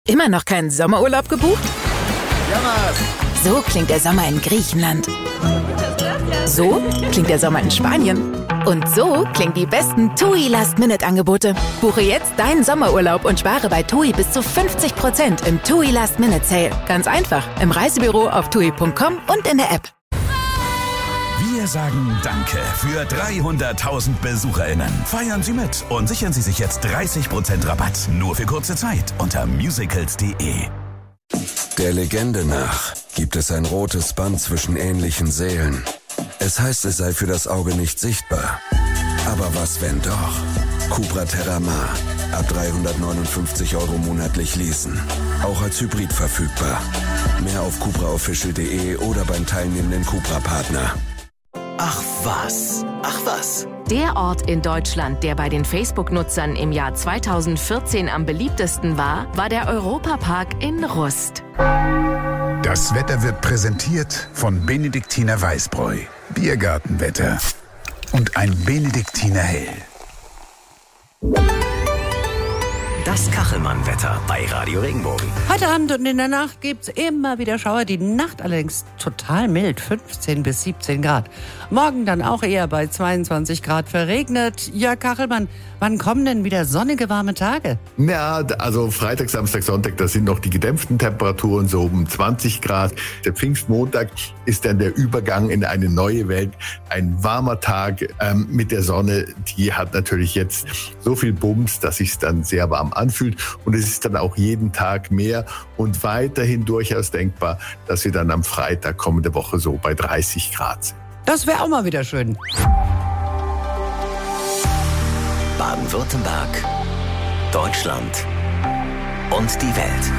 Immer noch keinen Sommerurlaub gebucht? Jamas! So klingt der Sommer in Griechenland. So klingt der Sommer in Spanien. Und so klingen die besten TUI Last-Minute-Angebote. Buche jetzt deinen Sommerurlaub und spare bei TUI bis zu 50% im TUI Last-Minute-Sale. Ganz einfach, im Reisebüro auf TUI.com und in der App. Wir sagen Danke für 300.000 BesucherInnen. Feiern Sie mit und sichern Sie sich jetzt 30% Rabatt. Nur für kurze Zeit unter musicals.de. Der Legende nach gibt es ein rotes Band zwischen ähnlichen Seelen. Es heißt, es sei für das Auge nicht sichtbar. Aber was, wenn doch? Cupra Terramar. Ab 359 € monatlich leasen. Auch als Hybrid verfügbar. Mehr auf cupraofficial.de oder beim teilnehmenden Cupra-Partner. Ach was. Der Ort in Deutschland, der bei den Facebook-Nutzern im Jahr 2014 am beliebtesten war der Europapark in Rust. Das Wetter wird präsentiert von Benediktiner Weißbräu, Biergartenwetter und ein Benediktiner Hell. Das Kachelmann-Wetter bei Radio Regenbogen. Heute Abend und in der Nacht gibt's immer wieder Schauer. Die Nacht allerdings total mild, 15 bis 17 Grad. Morgen dann auch eher bei 22 Grad verregnet. Jörg Kachelmann, wann kommen denn wieder sonnige, warme Tage? Ja, also Freitag, Samstag, Sonntag, das sind noch die gedämpften Temperaturen, so um 20 Grad. Der Pfingstmontag ist dann der Übergang in eine neue Welt. Ein warmer Tag mit der Sonne, die hat natürlich jetzt so viel Bums, dass sich's dann sehr warm anfühlt. Und es ist dann auch jeden Tag mehr und weiterhin durchaus denkbar, dass wir dann am Freitag kommende Woche so bei 30 Grad sind. Das wäre auch mal wieder schön. Baden-Württemberg, Deutschland und die Welt.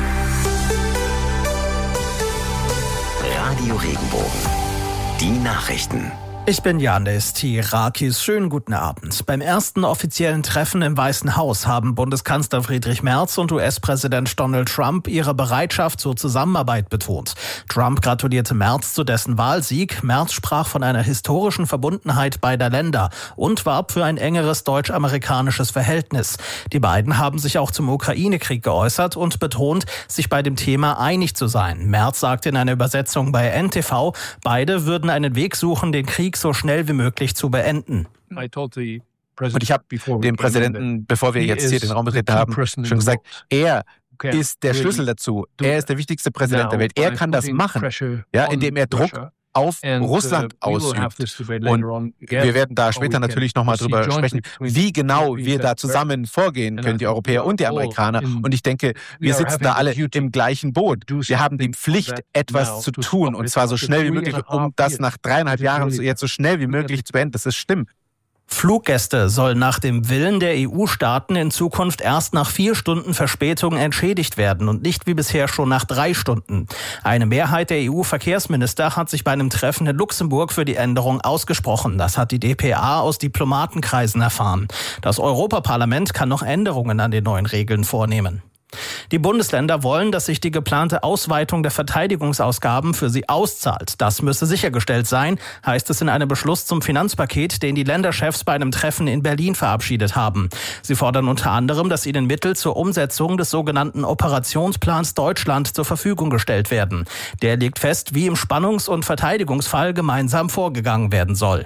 Radio Regenbogen. Die Nachrichten. Ich bin Janis Tirakis. Schönen guten Abend. Beim ersten offiziellen Treffen im Weißen Haus haben Bundeskanzler Friedrich Merz und US-Präsident Donald Trump ihre Bereitschaft zur Zusammenarbeit betont. Trump gratulierte Merz zu dessen Wahlsieg. Merz sprach von einer historischen Verbundenheit beider Länder und warb für ein engeres deutsch-amerikanisches Verhältnis. Die beiden haben sich auch zum Ukraine-Krieg geäußert und betont, sich bei dem Thema einig zu sein. Merz sagte in einer Übersetzung bei NTV, beide würden einen Weg suchen, den Krieg so schnell wie möglich zu beenden. Und ich habe dem Präsidenten, bevor wir jetzt hier den Raum betreten haben, schon gesagt, er ist der Schlüssel dazu. Er ist der wichtigste Präsident der Welt. Er kann das machen, ja, indem er Druck auf Russland ausübt. Und wir werden da später natürlich nochmal drüber sprechen, wie genau wir da zusammen vorgehen können, die Europäer und die Amerikaner. Und ich denke, wir sitzen da alle im gleichen Boot. Wir haben die Pflicht, etwas zu tun, und zwar so schnell wie möglich, um das nach 3,5 Jahren jetzt so schnell wie möglich zu beenden. Das ist schlimm. Fluggäste sollen nach dem Willen der EU-Staaten in Zukunft erst nach 4 Stunden Verspätung entschädigt werden und nicht wie bisher schon nach 3 Stunden. Eine Mehrheit der EU-Verkehrsminister hat sich bei einem Treffen in Luxemburg für die Änderung ausgesprochen. Das hat die dpa aus Diplomatenkreisen erfahren. Das Europaparlament kann noch Änderungen an den neuen Regeln vornehmen. Die Bundesländer wollen, dass sich die geplante Ausweitung der Verteidigungsausgaben für sie auszahlt. Das müsse sichergestellt sein, heißt es in einem Beschluss zum Finanzpaket, den die Länderchefs bei einem Treffen in Berlin verabschiedet haben. Sie fordern unter anderem, dass ihnen Mittel zur Umsetzung des sogenannten Operationsplans Deutschland zur Verfügung gestellt werden. Der legt fest, wie im Spannungs- und Verteidigungsfall gemeinsam vorgegangen werden soll.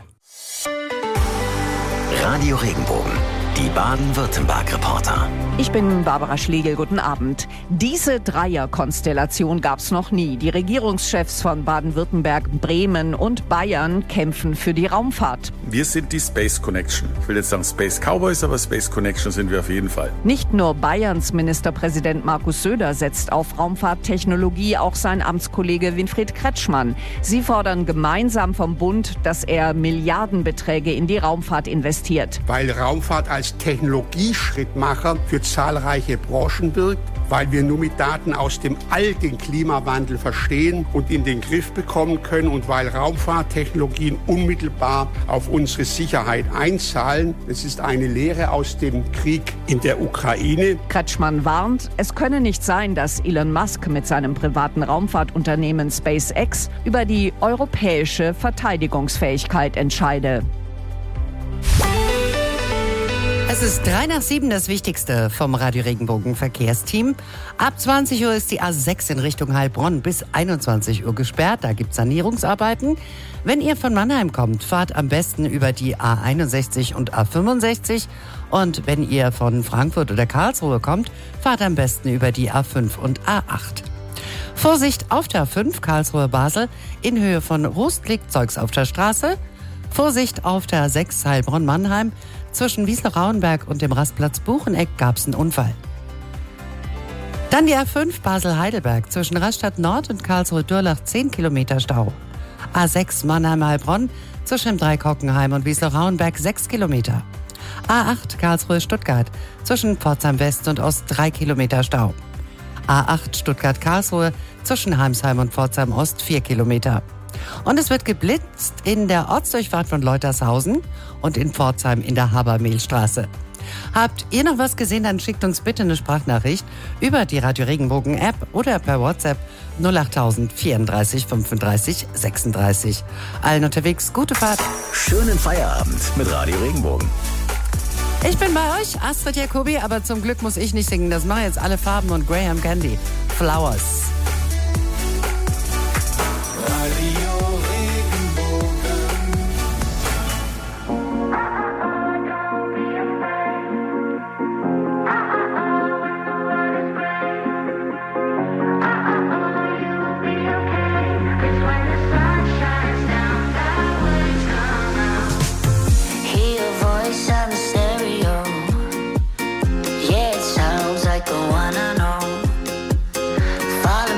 Radio Regenbogen. Die Baden-Württemberg-Reporter. Ich bin Barbara Schlegel, guten Abend. Diese Dreierkonstellation gab's noch nie. Die Regierungschefs von Baden-Württemberg, Bremen und Bayern kämpfen für die Raumfahrt. Wir sind die Space Connection. Ich will jetzt sagen Space Cowboys, aber Space Connection sind wir auf jeden Fall. Nicht nur Bayerns Ministerpräsident Markus Söder setzt auf Raumfahrttechnologie, auch sein Amtskollege Winfried Kretschmann. Sie fordern gemeinsam vom Bund, dass er Milliardenbeträge in die Raumfahrt investiert. Weil Raumfahrt als Technologieschrittmacher für zahlreiche Branchen wirkt, weil wir nur mit Daten aus dem All den Klimawandel verstehen und in den Griff bekommen können und weil Raumfahrttechnologien unmittelbar auf unsere Sicherheit einzahlen. Es ist eine Lehre aus dem Krieg in der Ukraine. Kretschmann warnt, es könne nicht sein, dass Elon Musk mit seinem privaten Raumfahrtunternehmen SpaceX über die europäische Verteidigungsfähigkeit entscheide. Es ist 6:03, das Wichtigste vom Radio Regenbogen Verkehrsteam. Ab 20 Uhr ist die A6 in Richtung Heilbronn bis 21 Uhr gesperrt. Da gibt es Sanierungsarbeiten. Wenn ihr von Mannheim kommt, fahrt am besten über die A61 und A65. Und wenn ihr von Frankfurt oder Karlsruhe kommt, fahrt am besten über die A5 und A8. Vorsicht auf der A5 Karlsruhe-Basel in Höhe von Rust liegt Zeugs auf der Straße. Vorsicht auf der A6 Heilbronn-Mannheim. Zwischen Wiesloch-Rauenberg und dem Rastplatz Bucheneck gab es einen Unfall. Dann die A5 Basel-Heidelberg zwischen Rastatt Nord und Karlsruhe-Durlach 10 Kilometer Stau. A6 Mannheim-Heilbronn zwischen dem Dreieck Hockenheim und Wiesloch-Rauenberg 6 Kilometer. A8 Karlsruhe-Stuttgart zwischen Pforzheim West und Ost 3 Kilometer Stau. A8 Stuttgart-Karlsruhe zwischen Heimsheim und Pforzheim Ost 4 Kilometer. Und es wird geblitzt in der Ortsdurchfahrt von Leutershausen und in Pforzheim in der Habermehlstraße. Habt ihr noch was gesehen, dann schickt uns bitte eine Sprachnachricht über die Radio Regenbogen App oder per WhatsApp 08000 34 35 36. Allen unterwegs gute Fahrt. Schönen Feierabend mit Radio Regenbogen. Ich bin bei euch, Astrid Jacobi, aber zum Glück muss ich nicht singen. Das machen jetzt alle Farben und Graham Candy. Flowers. Follow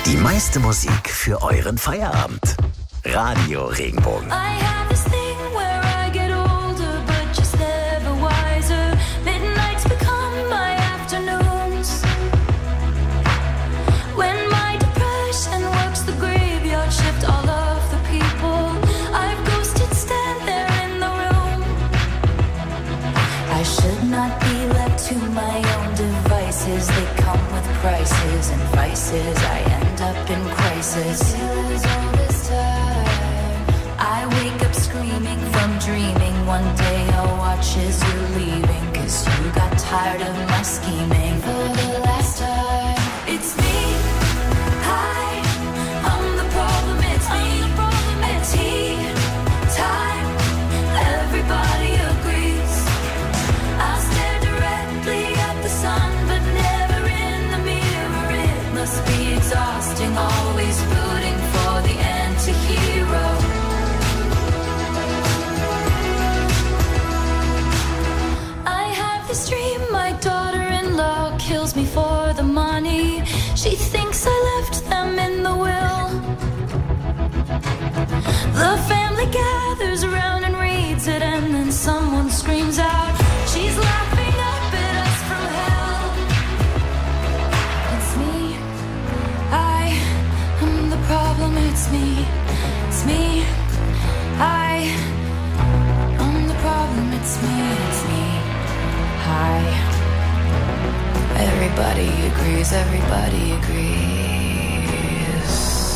Die meiste Musik für euren Feierabend. Radio Regenbogen. They come with prices and vices. I end up in crisis. I wake up screaming from dreaming. One day I'll watch as you're leaving, 'cause you got tired of my scheming. For the last time, it's me. Hi, I'm the problem, it's me. At tea time, everybody agrees. I'll stare directly at the sun, but never in the mirror. It must be exhausting, always rooting for the anti-hero. I have this dream, my daughter-in-law kills me for the money. She thinks I left them in the will. The family gathers around and reads it, and then someone screams out, she's laughing up at us from hell. It's me, I am the problem, it's me, it's me, I am the problem, it's me, hi. Everybody agrees, everybody agrees.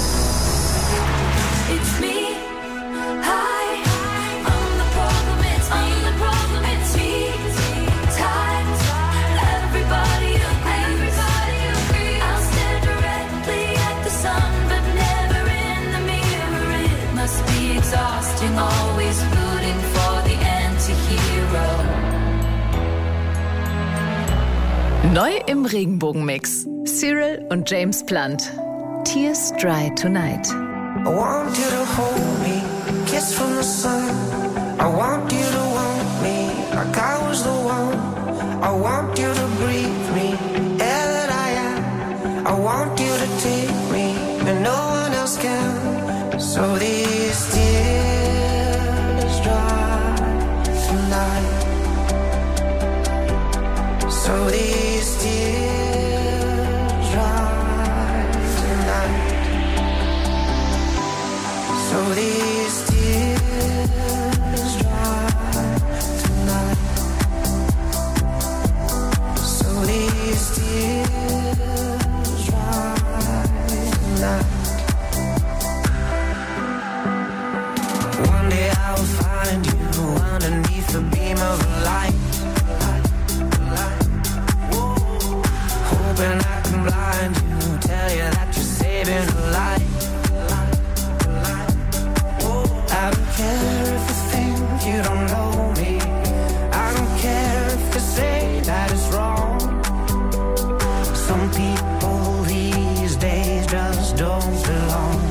It's me, hi, I'm the problem, it's me, I'm the problem, it's me, times, everybody agrees, I'll stare directly at the sun, but never in the mirror. It must be exhausting, always rooting for the anti-hero. Neu im Regenbogenmix. Cyril und James Blunt. Tears Dry Tonight. I want you to hold me, kiss from the sun. I want you to want me like I was the one. I want you to breathe me, air that I am. I want you to take me and no one else can. So these tears dry tonight. So these tears dry tonight. So these tears dry tonight. So these tears dry tonight. One day I will find you underneath the beam of light. Hoping I can blind you, tell you that you're saving a life. I don't care if you think you don't know me. I don't care if you say that it's wrong. Some people these days just don't belong.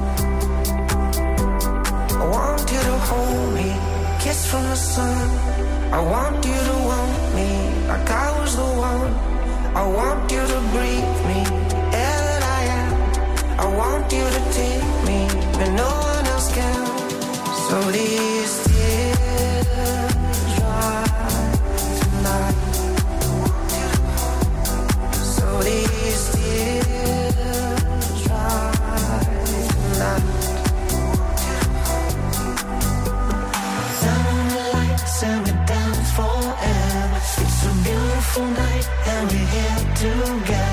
I want you to hold me, kiss from the sun. I want you to want me like I was the one. I want you to breathe me, air that I am. I want you to take me, and no one else can. So these tears dry tonight. So these tears dry tonight. Turn on the lights and we're down forever. It's a beautiful night and we're here together.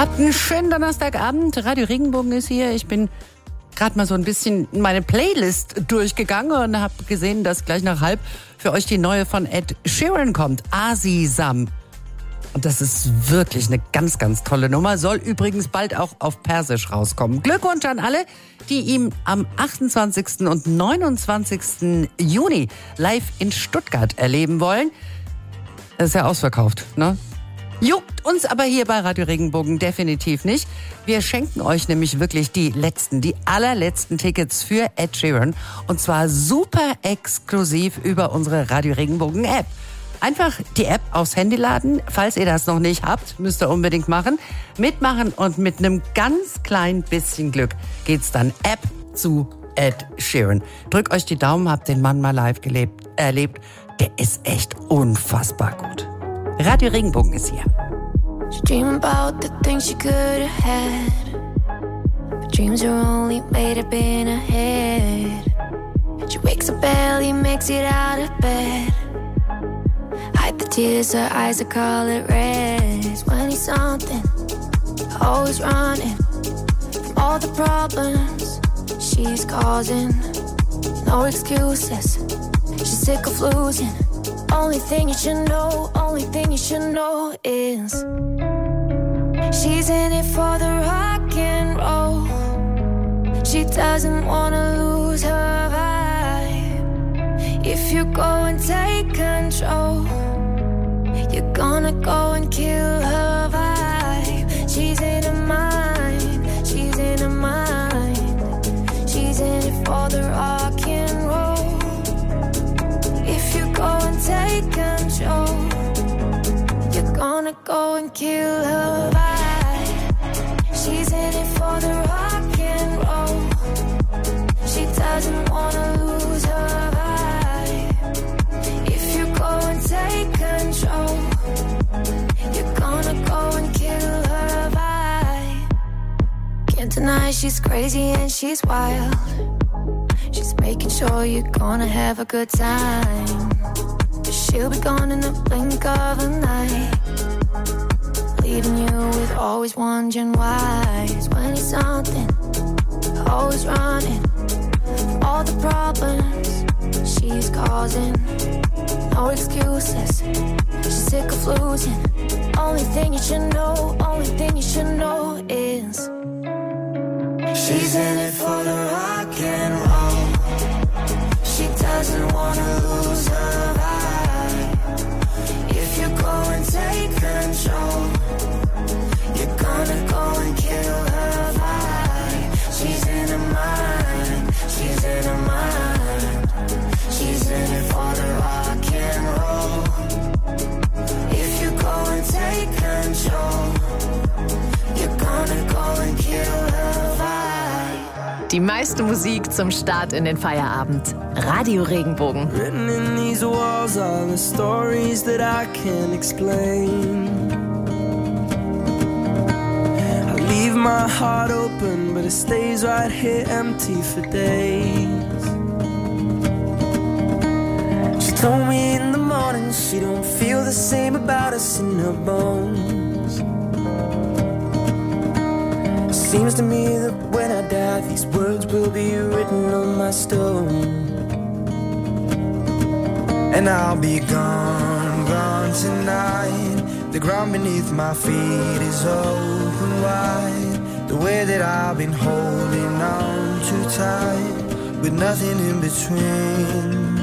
Habt einen schönen Donnerstagabend. Radio Regenbogen ist hier. Ich bin gerade mal so ein bisschen meine Playlist durchgegangen und habe gesehen, dass gleich nach halb für euch die neue von Ed Sheeran kommt. Azizam. Und das ist wirklich eine ganz, ganz tolle Nummer. Soll übrigens bald auch auf Persisch rauskommen. Glückwunsch an alle, die ihm am 28. und 29. Juni live in Stuttgart erleben wollen. Das ist ja ausverkauft, ne? Juckt uns aber hier bei Radio Regenbogen definitiv nicht. Wir schenken euch nämlich wirklich die allerletzten Tickets für Ed Sheeran. Und zwar super exklusiv über unsere Radio Regenbogen App. Einfach die App aufs Handy laden. Falls ihr das noch nicht habt, müsst ihr unbedingt machen. Mitmachen und mit einem ganz kleinen bisschen Glück geht's dann App zu Ed Sheeran. Drückt euch die Daumen, habt den Mann mal live erlebt. Der ist echt unfassbar gut. Radio Regenbogen ist hier. She dream about the things she could have had, but dreams are only made up in her head. She wakes up early, makes it out of bed. Hide the tears, her eyes are colored red. 20-something, always running from all the problems she's causing. No excuses, she's sick of losing. Only thing you should know is she's in it for the rock and roll. She doesn't wanna lose her vibe. If you go and take control, you're gonna go and kill her vibe. She's in her mind, she's in her mind. She's in it for the rock and roll. If you go and take control, you're gonna go and kill her vibe. She's in it for the rock and roll. She doesn't wanna lose her vibe. If you go and take control, you're gonna go and kill her vibe. Can't deny she's crazy and she's wild. She's making sure you're gonna have a good time. But she'll be gone in the blink of an eye, leaving you with always wondering why. 20-something, always running from all the problems she's causing. No excuses, she's sick of losing. Only thing you should know is she's in it for the rock and roll. She doesn't wanna lose her vibe. If you go and take control, you're gonna go and kill her vibe. She's in her mind, she's in her mind. She's in it for the rock and roll. If you go and take control, you're gonna go and kill her vibe. Die meiste Musik zum Start in den Feierabend. Radio Regenbogen. Written in these walls are the stories that I can't explain. I leave my heart open, but it stays right here empty for days. She told me in the morning she don't feel the same about us in her bones. Seems to me that when I die, these words will be written on my stone. And I'll be gone, gone tonight. The ground beneath my feet is open wide. The way that I've been holding on too tight, with nothing in between.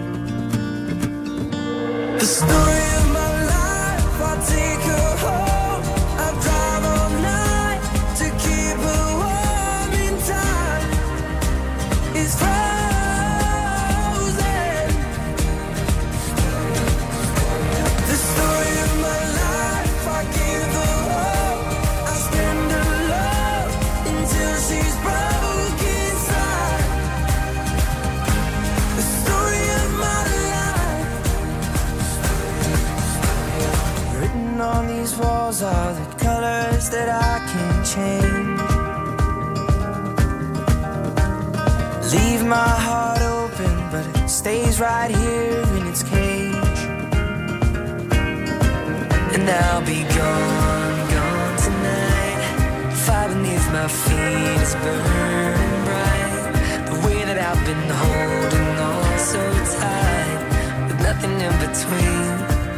The story of my life, I'll take her home. I'll drive all night to keep her warm in time. It's frozen. The story of my life, I give her hope. I spend her love until she's broke inside. The story of my life. Written on these walls are the colors that I can't change. Leave my heart open, but it stays right here in its cage. And I'll be gone, gone tonight. beneath my feet is burning bright. The way that I've been holding on so tight, with nothing in between.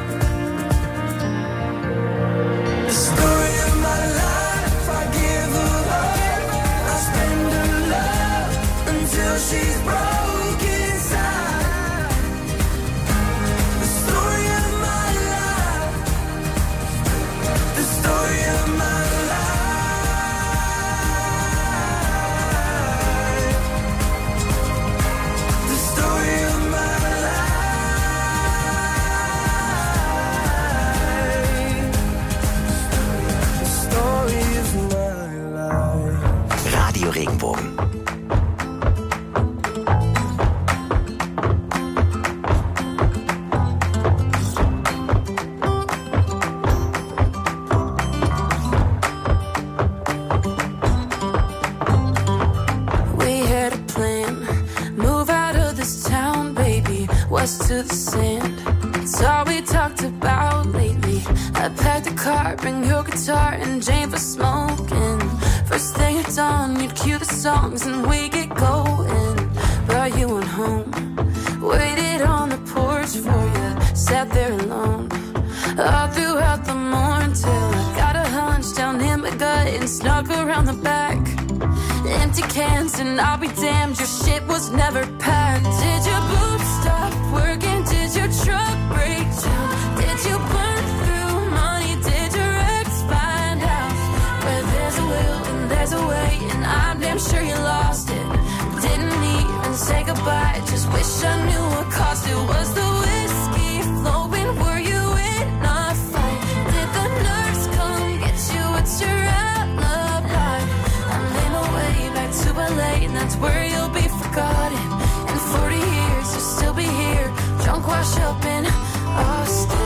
The story of my life, I give her up, I spend her love until she's broken inside. The story of my life, the story of my life. Radio Regenbogen. We had a plan, move out of this town, baby, west to the sand. It's all we talked about lately. I packed a car, bring your guitar and Jane for smoking. First thing at dawn, you'd cue the songs and we get going. Brought you on home, waited on the porch for you, sat there alone all throughout the morning till I got a hunch down in my gut and snuck around the back. Empty cans and I'll be damned, your shit was never packed. Did your boots stop working? Did your truck break down? Did you burn through money? Did your ex find out? Where there's a will and there's a way, and I'm damn sure you lost it. Didn't even say goodbye, just wish I knew what cost it. Was the whiskey flowing? Were you in a fight? Did the nurse come get you? What's your alibi? I'm in a way back to LA, and that's where you'll be forgotten. In 40 years you'll still be here, drunk, wash up in Austin.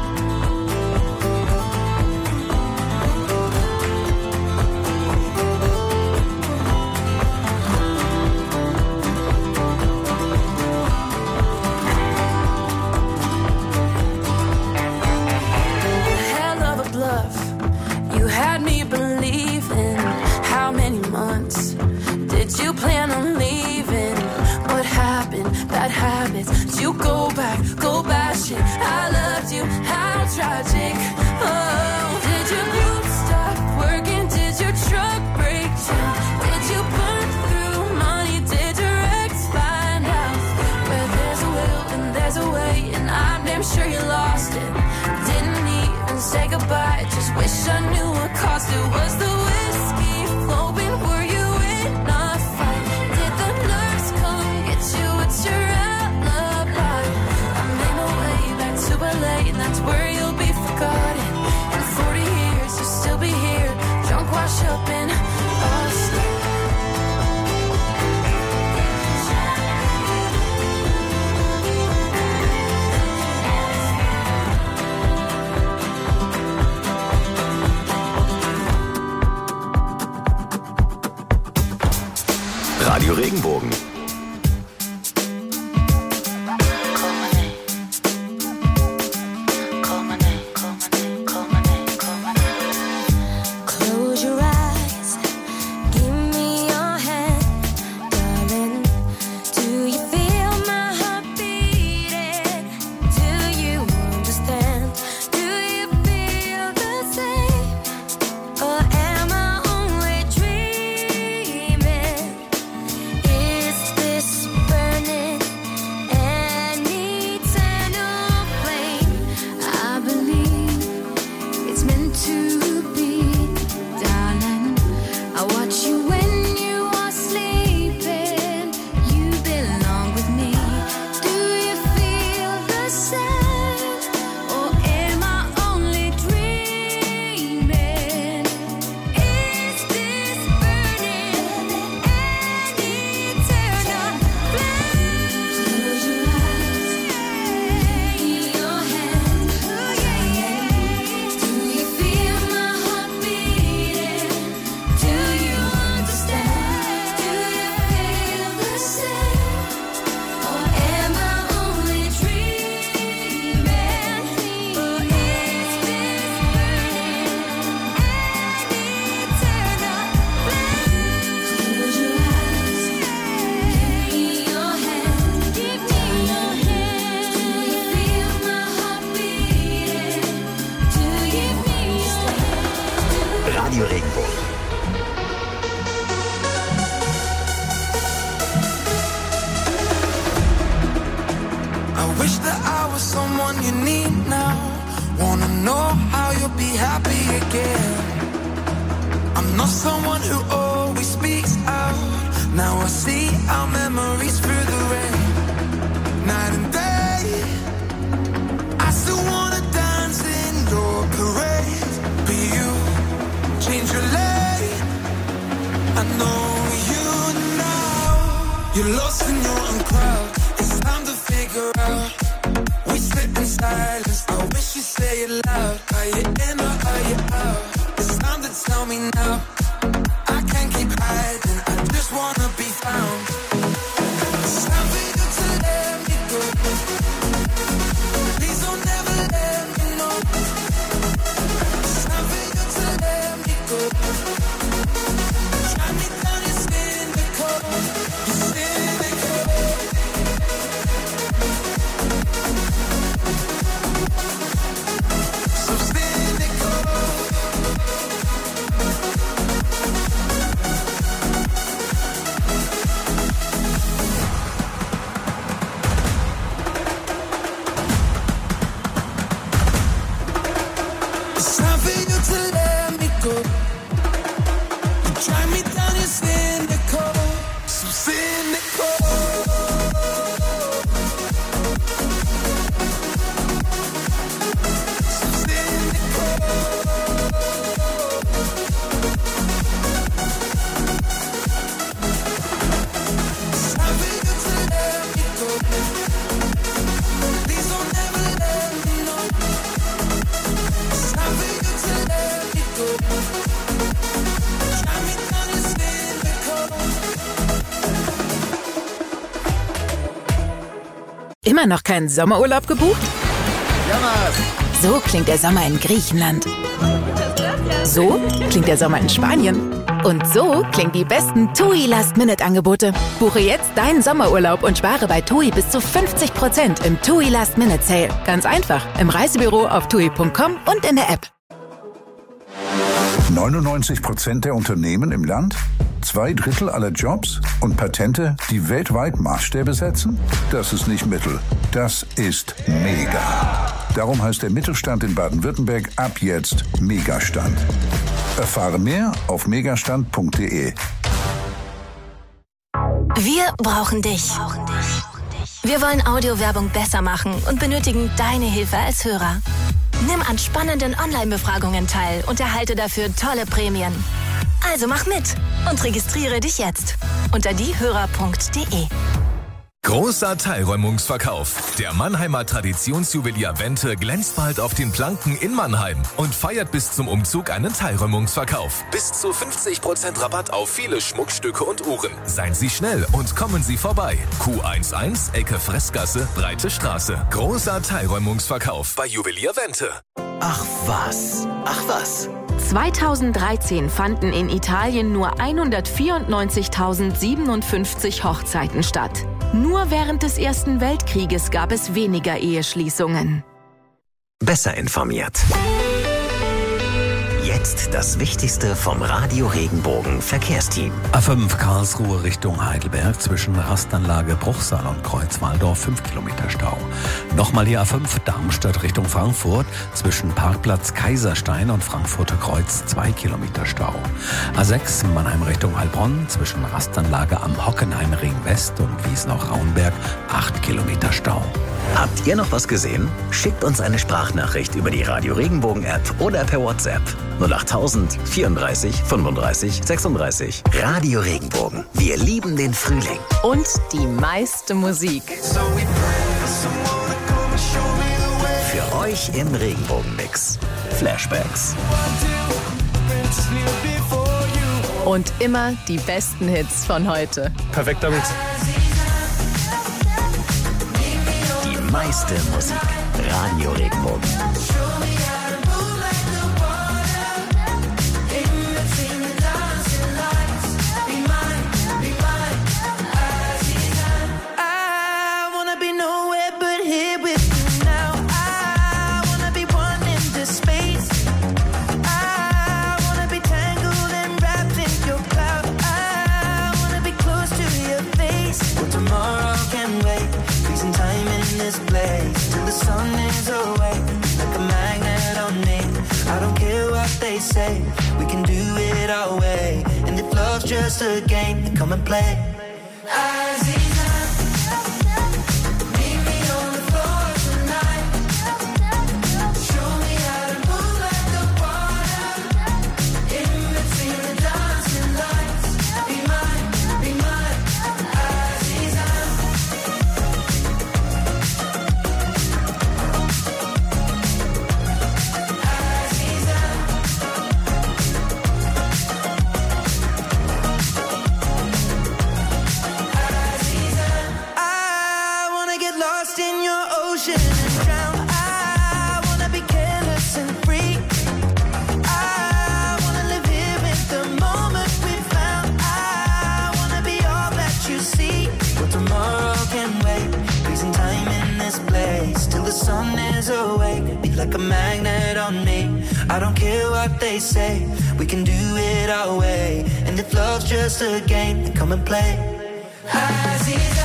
Hell of a bluff, you had me believing. How many months did you plan on leaving? What happened? Bad habits. Did you go back shit? I loved you, how tragic. Oh, did your boots stop working? Did your truck break down? Did you burn through money? Did your ex find out? Where there's a will and there's a way, and I'm damn sure you lost it. Didn't even say goodbye, just wish I knew what cost it. Was the whiskey flowing? Were you in a fight? Did the nurse come get you? It's your alibi. I'm in a way back to LA, and that's where you'll be forgotten. In 40 years you'll still be here, drunk, wash up in Austin. Radio Regenbogen. Close your eyes, give me your hand, darling. Do you feel my heart beating? Do you understand? Do you feel the same? Or am I only dreaming? Is everyone you need now. Wanna know how you'll be happy again. I'm not someone who always speaks out. Now I see our memories through the rain. Night and day, I still wanna dance in your parade. But you change your lane. I know you now. You're lost in your own crowd. It's time to figure out. We sit in silence. I wish you'd say it loud. Are you in or are you out? It's time to tell me now. I can't keep hiding. I just wanna be found. It's time for you to let me go. Please don't ever let me know. It's time for you to let me go. Try me down, you're cynical. You're cynical. So cynical. It's time for you to let me go. You drive me down, you're cynical. So cynical. So cynical. It's time for you to let me go. Please don't ever let me know. It's time for you to let me go. Drive me down, you're cynical. Immer noch keinen Sommerurlaub gebucht? So klingt der Sommer in Griechenland. So klingt der Sommer in Spanien. Und so klingen die besten TUI Last-Minute-Angebote. Buche jetzt deinen Sommerurlaub und spare bei TUI bis zu 50% im TUI Last-Minute-Sale. Ganz einfach im Reisebüro auf TUI.com und in der App. 99% der Unternehmen im Land, 2/3 aller Jobs und Patente, die weltweit Maßstäbe setzen? Das ist nicht Mittel, das ist mega. Darum heißt der Mittelstand in Baden-Württemberg ab jetzt Megastand. Erfahre mehr auf megastand.de. Wir brauchen dich. Wir wollen Audiowerbung besser machen und benötigen deine Hilfe als Hörer. Nimm an spannenden Online-Befragungen teil und erhalte dafür tolle Prämien. Also mach mit und registriere dich jetzt unter diehörer.de. Großer Teilräumungsverkauf. Der Mannheimer Traditionsjuwelier Wente glänzt bald auf den Planken in Mannheim und feiert bis zum Umzug einen Teilräumungsverkauf. Bis zu 50% Rabatt auf viele Schmuckstücke und Uhren. Seien Sie schnell und kommen Sie vorbei. Q11, Ecke Fressgasse, Breite Straße. Großer Teilräumungsverkauf bei Juwelier Wente. Ach was, ach was. 2013 fanden in Italien nur 194.057 Hochzeiten statt. Nur während des Ersten Weltkrieges gab es weniger Eheschließungen. Besser informiert. Jetzt das Wichtigste vom Radio Regenbogen Verkehrsteam. A5 Karlsruhe Richtung Heidelberg zwischen Rastanlage Bruchsal und Kreuz Waldorf 5 Kilometer Stau. Nochmal die A5 Darmstadt Richtung Frankfurt zwischen Parkplatz Kaiserstein und Frankfurter Kreuz 2 Kilometer Stau. A6 Mannheim Richtung Heilbronn zwischen Rastanlage am Hockenheimring West und Wiesloch-Raunberg 8 Kilometer Stau. Habt ihr noch was gesehen? Schickt uns eine Sprachnachricht über die Radio Regenbogen App oder per WhatsApp 08000 34 35 36. Radio Regenbogen. Wir lieben den Frühling. Und die meiste Musik. Für euch im Regenbogenmix. Flashbacks. Und immer die besten Hits von heute. Perfekter Mix. Die meiste Musik. Radio Regenbogen. Tomorrow can wait, freezing time in this place till the sun is say. We can do it our way. And if love's just a game, then come and play. Aziza, meet me on the floor tonight. Show me how to move like the water. In between the dancing lights. Be mine, Aziza. In your ocean and drown. I wanna be careless and free. I wanna live here with the moment we found. I wanna be all that you see. But tomorrow can wait. Freezing time in this place till the sun is awake. Be like a magnet on me. I don't care what they say. We can do it our way. And if love's just a game, then come and play. Aziza.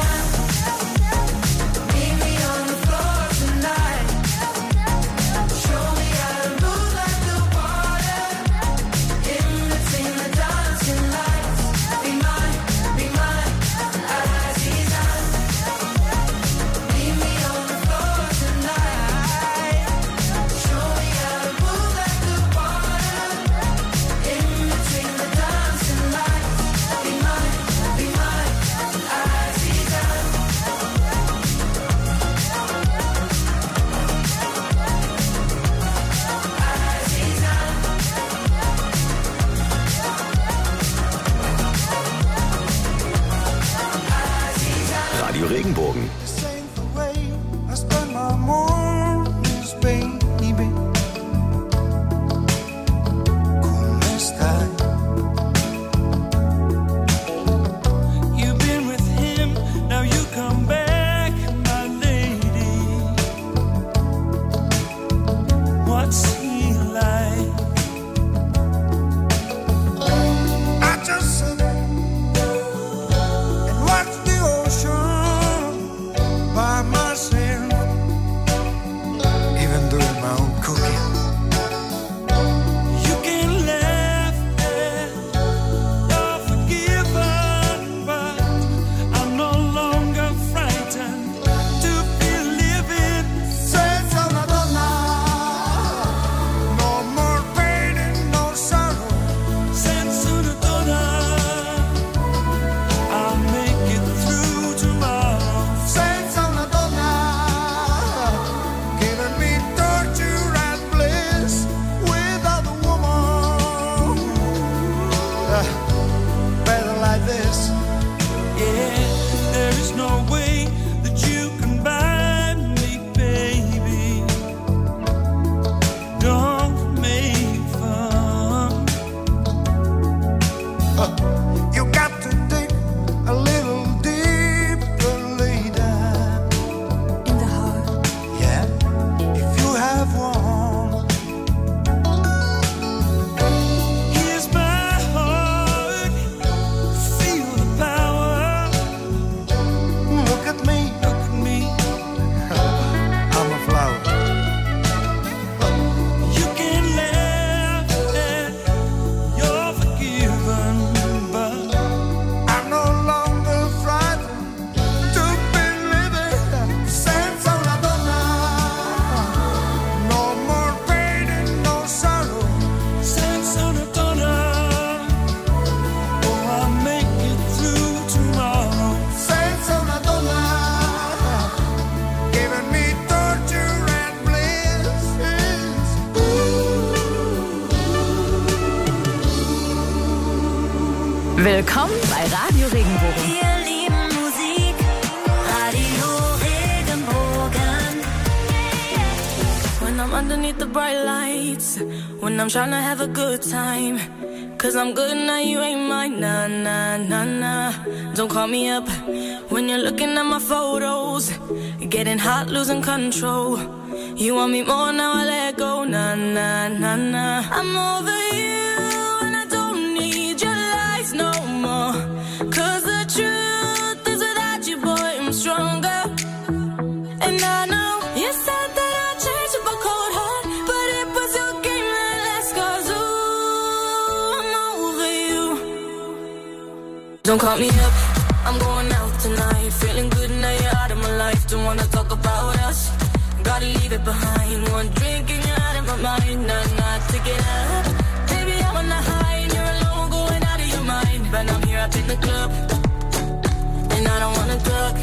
Radio Regenbogen. Willkommen bei Radio Regenbogen. Wir lieben Musik, Radio Regenbogen. When I'm underneath the bright lights, when I'm trying to have a good time, 'cause I'm good now, you ain't mine, nah, nah, nah, nah. Don't call me up when you're looking at my photos, getting hot, losing control. You want me more, now I let go, nah, nah, nah, nah. I'm over you. No more, 'cause the truth is without you, boy, I'm stronger. And I know you said that I'd change with a cold heart, but it was your game that last, 'cause ooh, Don't call me up, I'm going out tonight. Feeling good now you're out of my life. Don't wanna talk about us, gotta leave it behind. One drink and you're out of my mind. Not to get up, baby I'm on the high and you're alone going out of your mind. But I'm here up in the club and I don't wanna talk,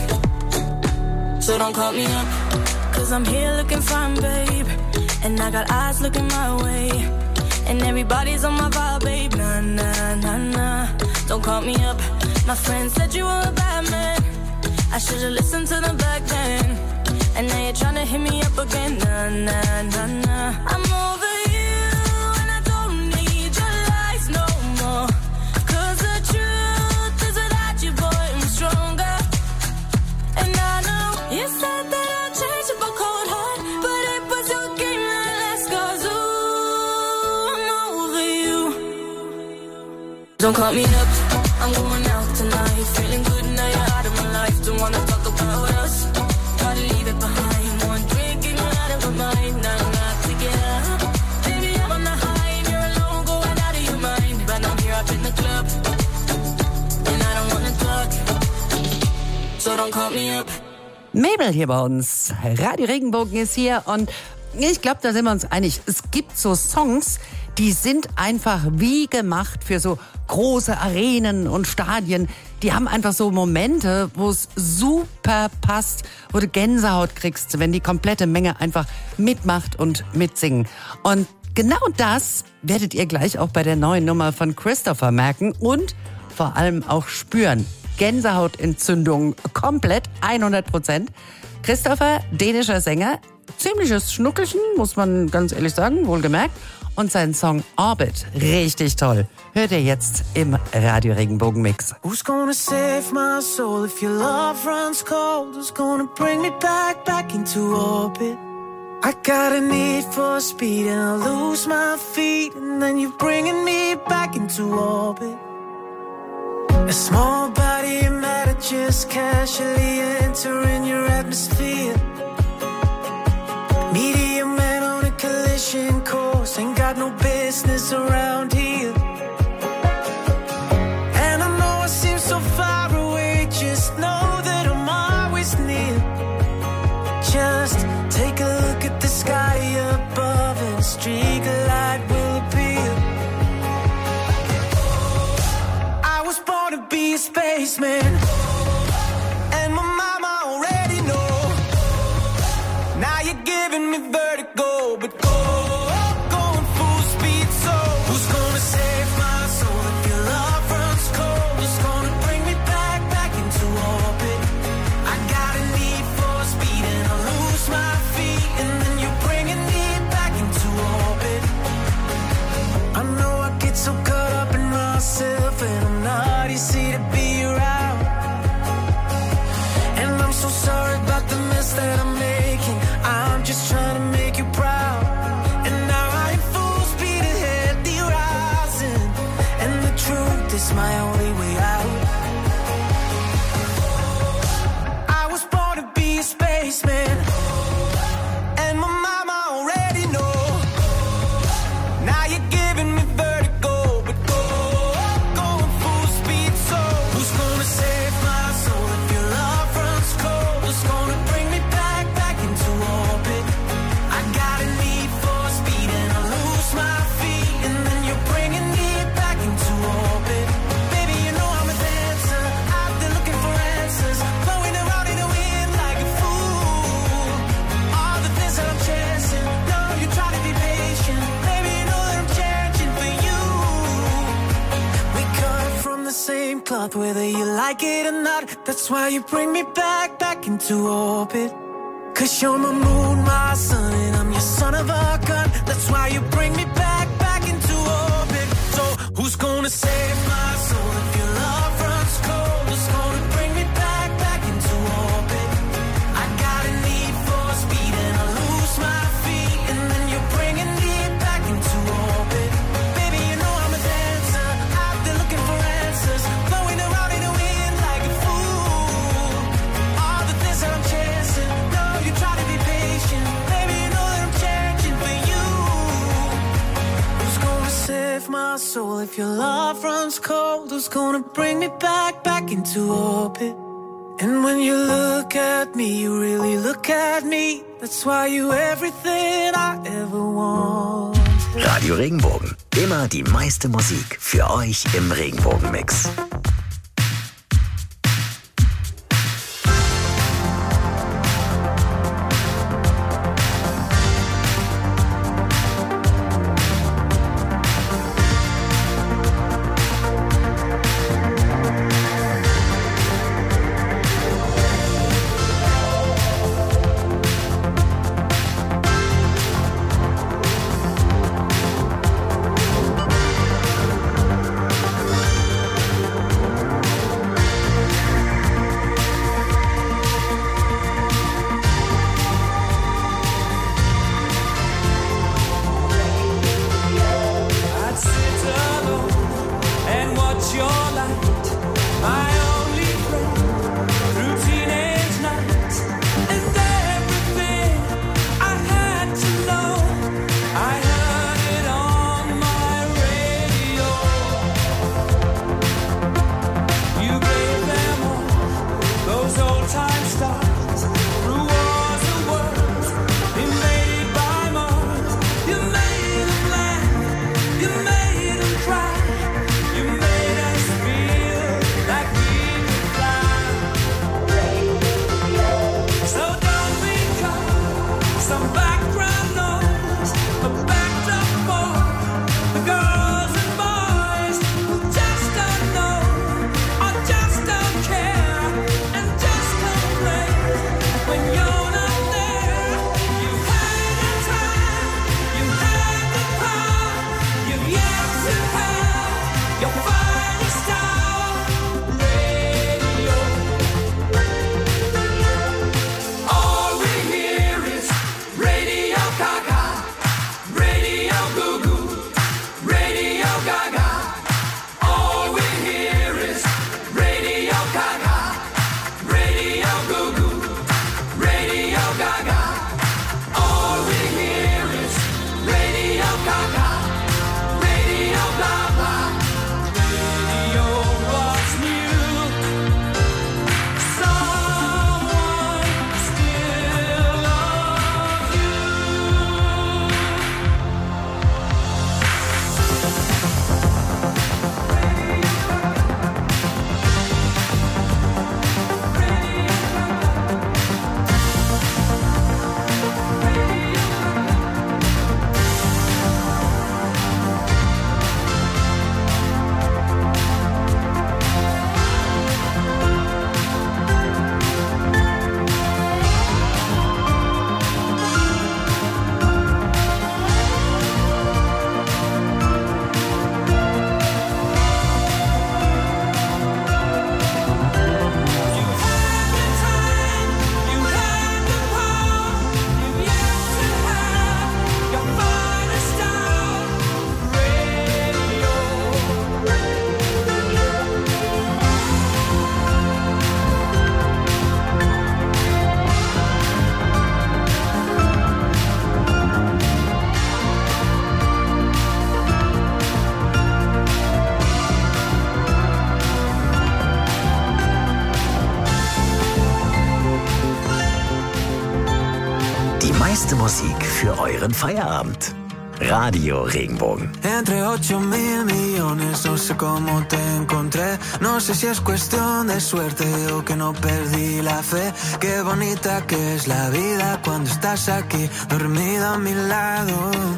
so don't call me up. Cause I'm here looking fine, babe, and I got eyes looking my way, and everybody's on my vibe, babe. Nah, nah, nah, nah. Don't call me up. My friend said you were a bad man. I should've listened to them back then. And now you're trying to hit me up again. Nah, nah, nah, nah. I'm over you and I don't need your lies no more. Cause the truth is without you, boy, I'm stronger. And I know you said that I'd change up a cold heart, but it was your game that last. Cause ooh, I'm over you. Don't call me up, I'm going out tonight. Feeling good now you're out of my life. Don't wanna talk about us, gotta leave it behind. One drink and you're out of my mind. Not to get up, baby I'm on the high and you're alone going out of your mind. But I'm here up in the club and I don't wanna talk, so don't call me up. Mabel hier bei uns. Radio Regenbogen ist hier und ich glaube, da sind wir uns einig. Es gibt so Songs, die sind einfach wie gemacht für so große Arenen und Stadien. Die haben einfach so Momente, wo es super passt, wo du Gänsehaut kriegst, wenn die komplette Menge einfach mitmacht und mitsingen. Und genau das werdet ihr gleich auch bei der neuen Nummer von Christopher merken und vor allem auch spüren. Gänsehautentzündung komplett, 100%. Christopher, dänischer Sänger, ziemliches Schnuckelchen, muss man ganz ehrlich sagen, wohlgemerkt. Und sein Song Orbit, richtig toll. Hört ihr jetzt im Radio Regenbogen Mix. Who's gonna save my soul if your love runs cold? Who's gonna bring me back into orbit? I got a need for speed and I lose my feet, and then you're bringing me back into orbit. A small body matter just casually entering your atmosphere. Medium man on a collision course, ain't got no business around here. And I know I seem so far away, just know that I'm always near. Just take a look at the sky above and a streak of light will appear. I was born to be a spaceman, and my mama already know. Now you're giving me vertigo, but going full speed. So who's gonna save my soul if your love runs cold? Who's gonna bring me back into orbit? I got a need for speed and I lose my feet, and then you're bringing me back into orbit. I know I get so caught up in myself, and I'm not easy to be around. And I'm so sorry about the mess that I'm making. I'm just trying to make you proud. And now I'm full speed ahead, the horizon. And the truth is my only way out. I was born to be a spaceman, and my mama already know. Now you're giving me vertigo, but going full speed. So who's gonna save my soul if your love runs cold? Who's gonna bring me back into orbit? I got a need for speed and I lose my feet, and then you're bringing me back into orbit. Baby, you know I'm a dancer, out there looking for answers, blowing around in the wind like a fool. All the things that I'm chasing, no, you try to be patient. Baby, you know that I'm changing for you. We cut from the same cloth, whether you like it or not. That's why you bring me back into orbit. Cause you're my moon, my sun, and I'm your son of a gun. That's why you bring me back into orbit. So who's gonna save my soul if your love runs cold? Who's gonna bring me back into orbit? I got a need for speed and I lose my feet, and then you're bringing me back into orbit. Baby, you know I'm a dancer, out there looking for answers, blowing around in the wind like a fool. All the things that I'm chasing, no, you try to be patient. Baby, you know that I'm changing for you. Who's gonna save my soul know if your love runs cold, who's gonna bring me back into orbit? And when you look at me, you really look at me. That's why you everything I ever want. Radio Regenbogen. Immer die meiste Musik für euch im Regenbogenmix. Musik für euren Feierabend. Radio Regenbogen. Entre 8.000 millones, no sé cómo te encontré. No sé si es cuestión de suerte o que no perdí la fe. Qué bonita que es la vida cuando estás aquí, dormida a mi lado.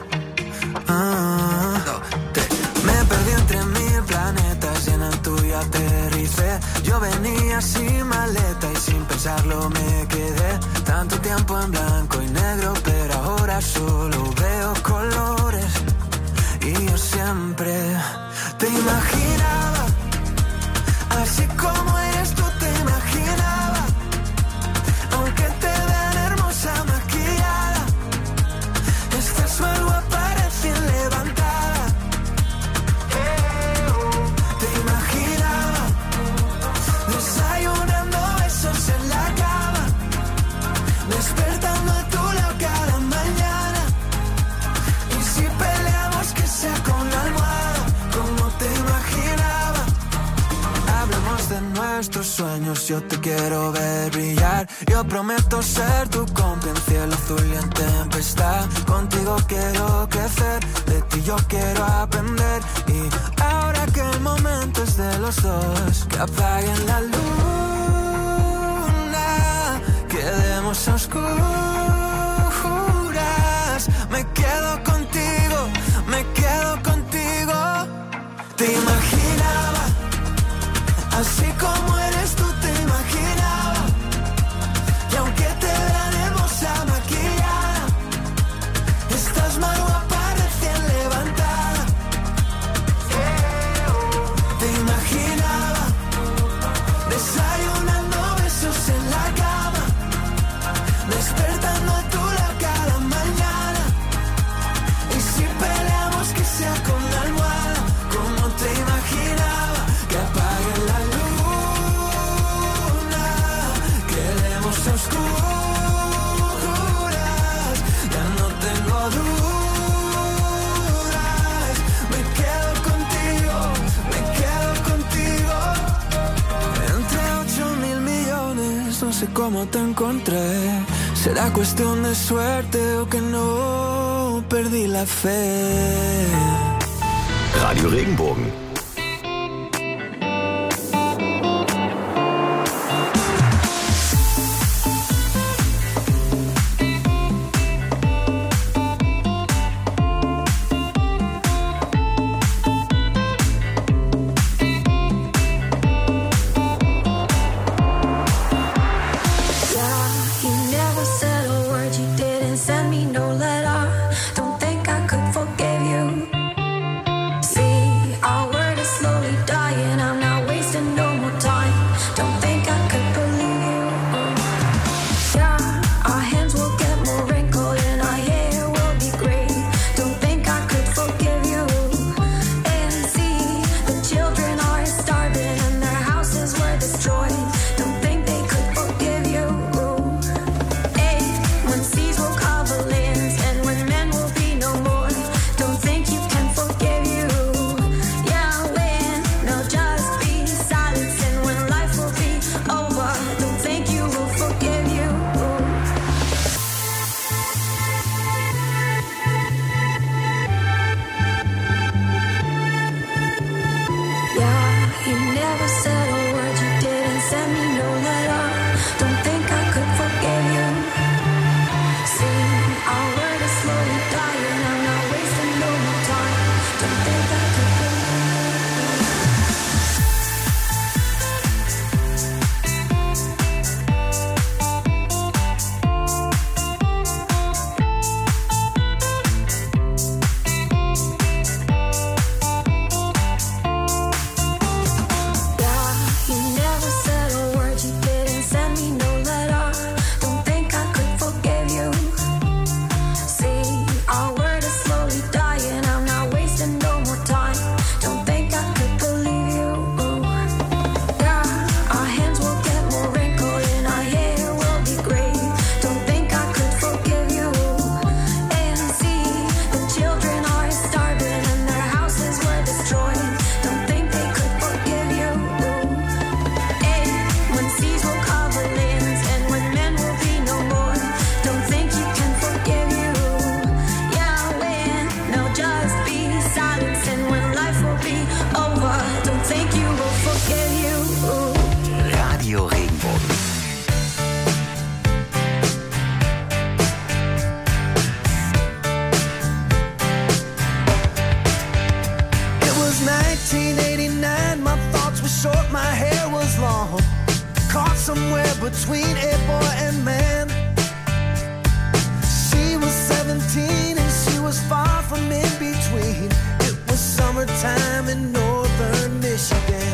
Me perdí entre 1000 planetas y en el tuyo aterricé. Yo venía sin maleta y sin pensarlo me quedé. Tanto tiempo en blanco y negro, pero ahora solo veo colores. Y yo siempre te imaginaba, así como eres tú te imaginaba. Aunque te vean hermosa maquillada, estás mal guapa recién levantada. Te imaginaba desayunando besos en la cama, despertando a tu lado cada mañana. Y si peleamos que sea con la almohada, como nuestros sueños, yo te quiero ver brillar. Yo prometo ser tu compa en cielo azul y en tempestad. Contigo quiero crecer, de ti yo quiero aprender. Y ahora que el momento es de los dos, que apaguen la luna, quedemos a oscuras. Me quedo contigo, me quedo contigo. Te imaginaba, así como eres tú te imaginaba. Y aunque te vean hermosa maquillada, estás más guapa recién levantada. Te imaginaba, desayunando besos en la cama, despertando a tu lado cada mañana. Y si peleamos que sea con la almohada, como te imaginaba. Que apague la luna, quedemos a oscuras. Ya no tengo dudas, me quedo contigo, me quedo contigo. Entre 8.000 millones, no sé cómo te encontré. Será cuestión de suerte o que no perdí la fe. Radio Regenbogen. somewhere between a boy and man. She was 17 and she was far from in between. It was summertime in northern Michigan.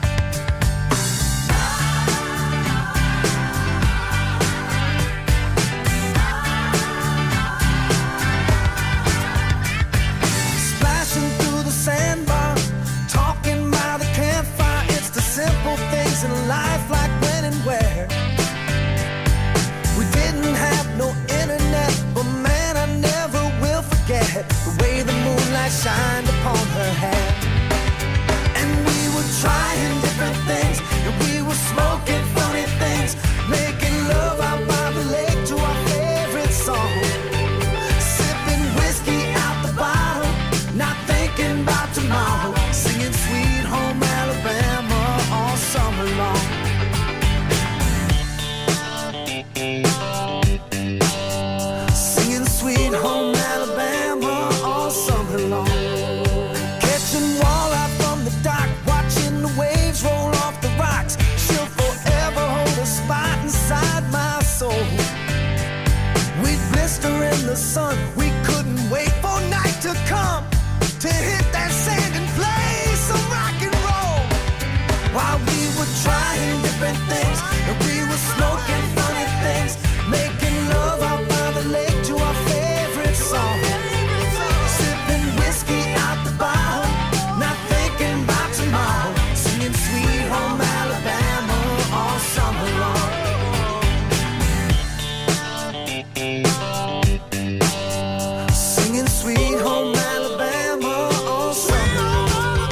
Splashing through the sandbar, talking by the campfire. It's the simple things in life, like when and where. We didn't have no internet, but man, I never will forget the way the moonlight shined upon her hair. the sun. We couldn't wait for night to come to hit that sand and play some rock and roll. While we were trying different things, and we were smoking funny things, making love out by the lake to our favorite song. Sipping whiskey out the bottle, not thinking about tomorrow, singing Sweet Home Alabama all summer long. Singing Sweet Home Alabama all summer long.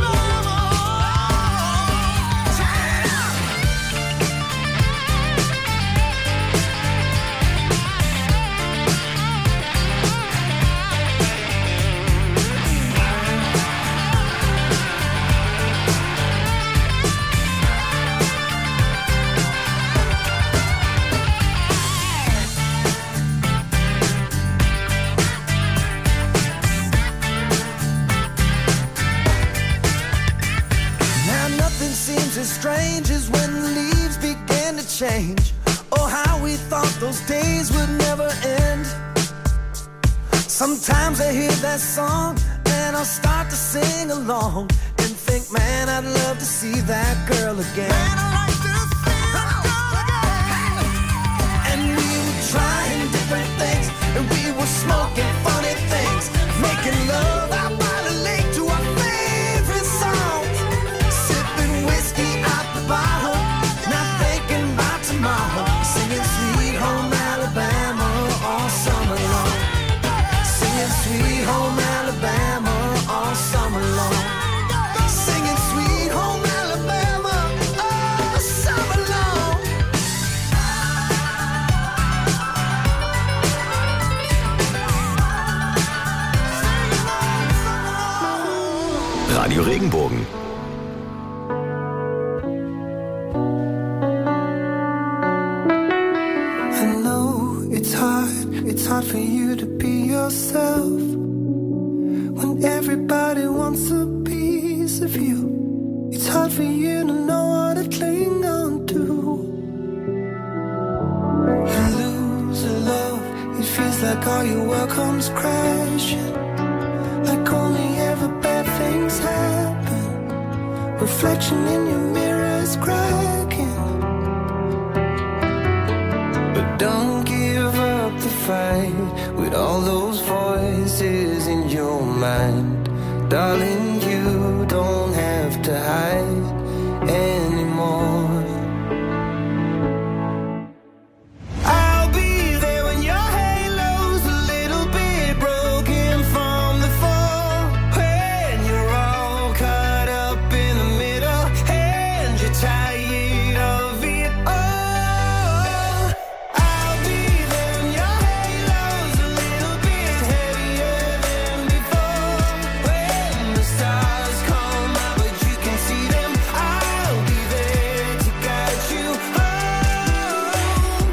Now nothing seems as strange as when the leaves began to change. Oh, how we thought those days would never end. Sometimes I hear that song and I'll start to sing along and think, man, I'd love to see that girl again. Man, I'd like to see that girl again. And we were trying different things, and we were smoking funny things, making love out by the lake to our favorite songs, sipping whiskey out the bottle, not thinking about tomorrow, singing Sweet Home Alabama all summer long. Singing Sweet Home Alabama all summer long. Singing Sweet Home Alabama all summer long. Radio Regenbogen. I know it's hard for you to be yourself when everybody wants a piece of you. It's hard for you to know what to cling on to. You lose a love, it feels like all your world comes crashing, like only ever bad things happen. Reflection in your mirror is cracking. But don't give up the fight with all those voices in your mind. Darling, you don't have to hide anymore. I'll be there when your halo's a little bit broken from the fall, when you're all caught up in the middle and you're tired of it all. I'll be there when your halo's a little bit heavier than before, when the stars come out but you can see them. I'll be there to guide you home.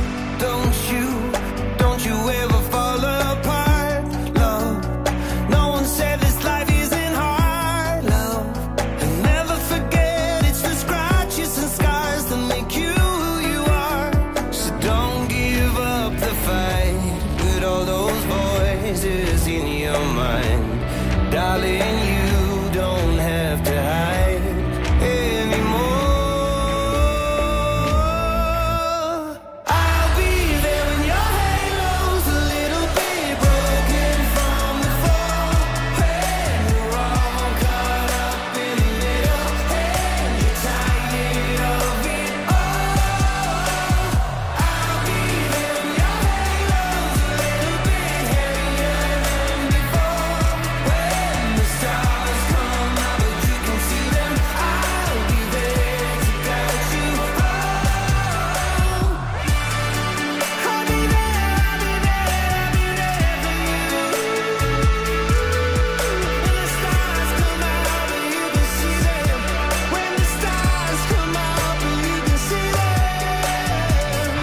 Don't you ever fall apart, love. No one said this life isn't hard, love. And never forget it's the scratches and scars that make you who you are. So don't give up the fight with all those voices in your mind. Darling, you don't have to hide anymore. I'll be there when your halo's a little bit broken from the fall, when you're all caught up in the middle and you're tired of it all. I'll be there when your halo's a little bit heavier than before, when the stars come out but you can see them. I'll be there to guide you home. I'll be there, I'll be there, I'll be there for you. When the stars come out but you can see them. When the stars come out but you can see them.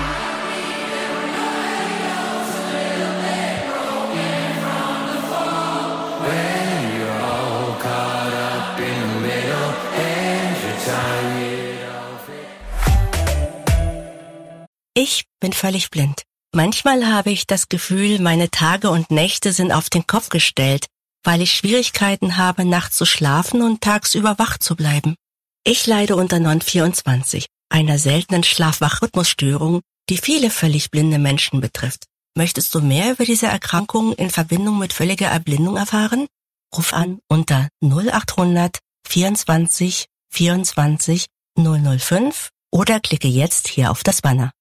When you're all caught up in the middle and you're tired of it. Ich bin völlig blind. Manchmal habe ich das Gefühl, meine Tage und Nächte sind auf den Kopf gestellt, weil ich Schwierigkeiten habe, nachts zu schlafen und tagsüber wach zu bleiben. Ich leide unter NON24, einer seltenen Schlaf-Wach-Rhythmusstörung, die viele völlig blinde Menschen betrifft. Möchtest du mehr über diese Erkrankung in Verbindung mit völliger Erblindung erfahren? Ruf an unter 0800 24 24 005 oder klicke jetzt hier auf das Banner.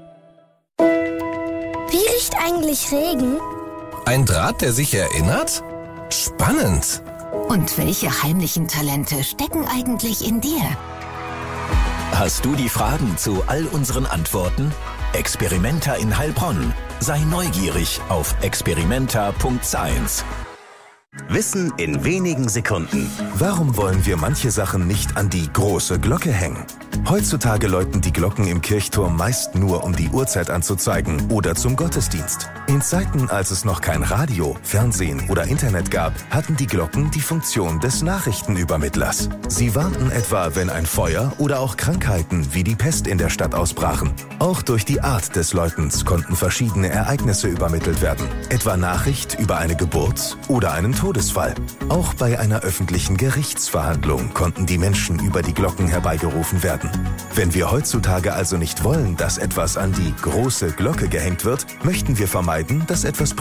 Wie riecht eigentlich Regen? Ein Draht, der sich erinnert? Spannend. Und welche heimlichen Talente stecken eigentlich in dir? Hast du die Fragen zu all unseren Antworten? Experimenta in Heilbronn. Sei neugierig auf experimenta.science. Wissen in wenigen Sekunden. Warum wollen wir manche Sachen nicht an die große Glocke hängen? Heutzutage läuten die Glocken im Kirchturm meist nur, um die Uhrzeit anzuzeigen oder zum Gottesdienst. In Zeiten, als es noch kein Radio, Fernsehen oder Internet gab, hatten die Glocken die Funktion des Nachrichtenübermittlers. Sie warnten etwa, wenn ein Feuer oder auch Krankheiten wie die Pest in der Stadt ausbrachen. Auch durch die Art des Läutens konnten verschiedene Ereignisse übermittelt werden, etwa Nachricht über eine Geburt oder einen Todesfall. Auch bei einer öffentlichen Gerichtsverhandlung konnten die Menschen über die Glocken herbeigerufen werden. Wenn wir heutzutage also nicht wollen, dass etwas an die große Glocke gehängt wird, möchten wir vermeiden, dass etwas